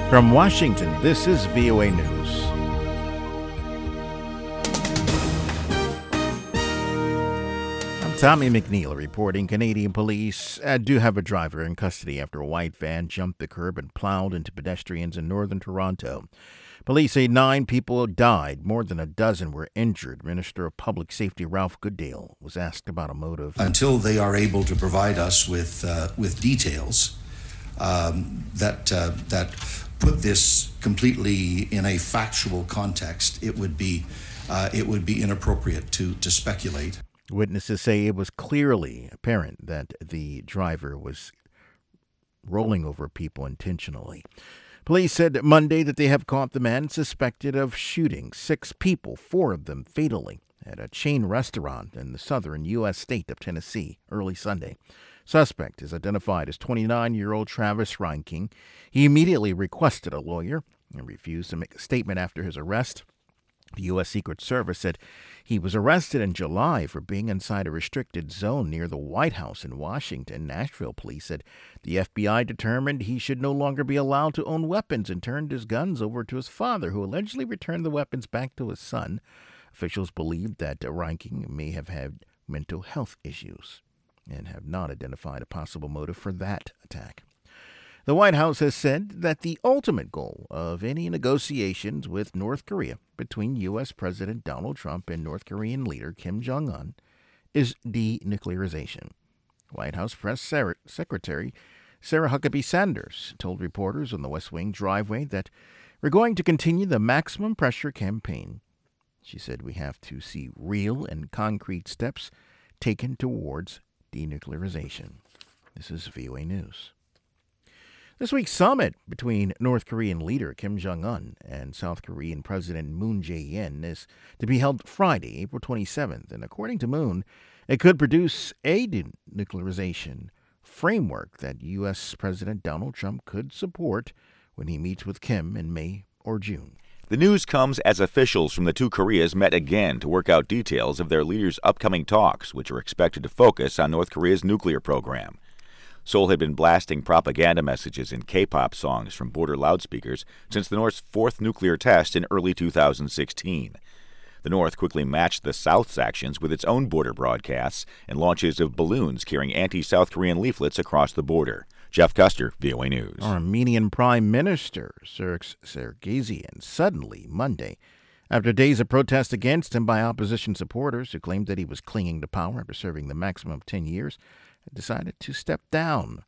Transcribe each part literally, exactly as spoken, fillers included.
From Washington, this is V O A News. I'm Tommy McNeil reporting Canadian police uh, do have a driver in custody after a white van jumped the curb and plowed into pedestrians in northern Toronto. Police say nine people died, more than a dozen were injured. Minister of Public Safety Ralph Goodale was asked about a motive. Until they are able to provide us with uh, with details um, that uh, that put this completely in a factual context, it would be uh, it would be inappropriate to to speculate. Witnesses say it was clearly apparent that the driver was rolling over people intentionally. Police said Monday that they have caught the man suspected of shooting six people, four of them fatally, at a chain restaurant in the southern U S state of Tennessee early Sunday. Suspect is identified as twenty-nine-year-old Travis Reinking. He immediately requested a lawyer and refused to make a statement after his arrest. The U S Secret Service said he was arrested in July for being inside a restricted zone near the White House in Washington. Nashville police said the F B I determined he should no longer be allowed to own weapons and turned his guns over to his father, who allegedly returned the weapons back to his son. Officials believe that Reinking may have had mental health issues and have not identified a possible motive for that attack. The White House has said that the ultimate goal of any negotiations with North Korea between U S. President Donald Trump and North Korean leader Kim Jong-un is denuclearization. White House Press Secretary Sarah Huckabee Sanders told reporters on the West Wing driveway that we're going to continue the maximum pressure campaign. She said we have to see real and concrete steps taken towards denuclearization. This is V O A News. This week's summit between North Korean leader Kim Jong-un and South Korean President Moon Jae-in is to be held Friday, April twenty-seventh, and according to Moon, it could produce a denuclearization framework that U S. President Donald Trump could support when he meets with Kim in May or June. The news comes as officials from the two Koreas met again to work out details of their leaders' upcoming talks, which are expected to focus on North Korea's nuclear program. Seoul had been blasting propaganda messages in K-pop songs from border loudspeakers since the North's fourth nuclear test in early two thousand sixteen. The North quickly matched the South's actions with its own border broadcasts and launches of balloons carrying anti-South Korean leaflets across the border. Jeff Custer, V O A News. Armenian Prime Minister Serge Sargsyan suddenly, Monday, after days of protest against him by opposition supporters who claimed that he was clinging to power after serving the maximum of ten years, decided to step down.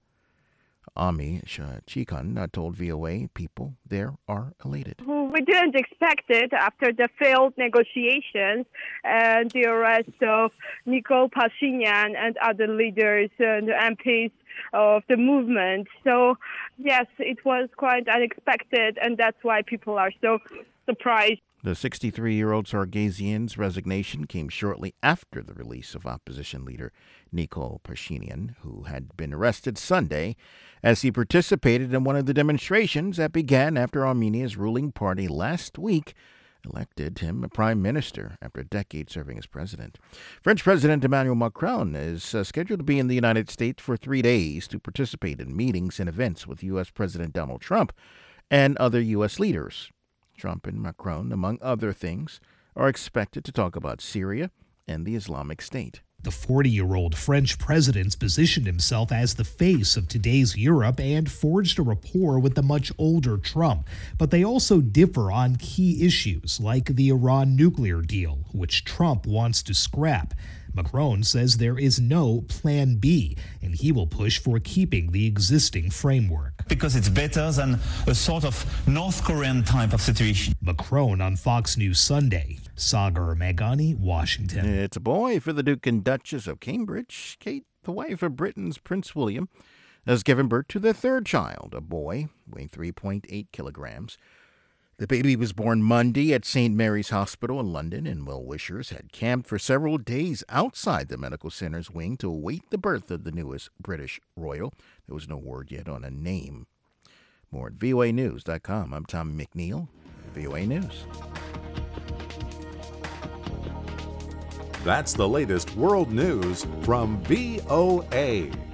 Ami Chikan told V O A people there are elated. We didn't expect it after the failed negotiations and the arrest of Nikol Pashinyan and other leaders and M Ps of the movement. So, yes, it was quite unexpected, and that's why people are so surprised. The sixty-three-year-old Sargsyan's resignation came shortly after the release of opposition leader Nikol Pashinyan, who had been arrested Sunday as he participated in one of the demonstrations that began after Armenia's ruling party last week elected him a prime minister after a decade serving as president. French President Emmanuel Macron is uh, scheduled to be in the United States for three days to participate in meetings and events with U S. President Donald Trump and other U S leaders. Trump and Macron, among other things, are expected to talk about Syria and the Islamic State. The forty-year-old French president positioned himself as the face of today's Europe and forged a rapport with the much older Trump. But they also differ on key issues like the Iran nuclear deal, which Trump wants to scrap. Macron says there is no plan B, and he will push for keeping the existing framework. Because it's better than a sort of North Korean type of situation. Macron on Fox News Sunday. Sagar Meghani, Washington. It's a boy for the Duke and Duchess of Cambridge. Kate, the wife of Britain's Prince William, has given birth to their third child, a boy weighing three point eight kilograms. The baby was born Monday at Saint Mary's Hospital in London, and well-wishers had camped for several days outside the medical center's wing to await the birth of the newest British royal. There was no word yet on a name. More at V O A news dot com. I'm Tommy McNeil, V O A News. That's the latest world news from V O A.